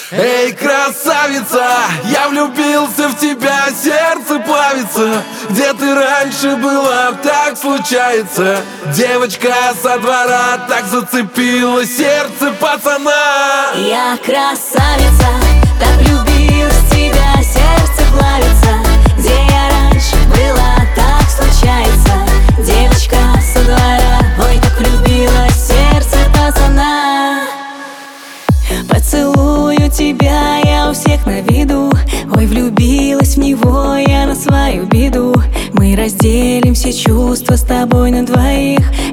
Эй, красавица, я влюбился в тебя, сердце плавится. Где ты раньше была, так случается. Девочка со двора так зацепила сердце пацана. Я красавица, так влюбилась в тебя, сердце плавится. Где я раньше была, так случается. Девочка со двора, ой, так влюбилась в сердце пацана. Поцелую тебя, я у всех на виду. Ой, влюбилась в него я на свою беду. Мы разделим все чувства с тобой на двоих.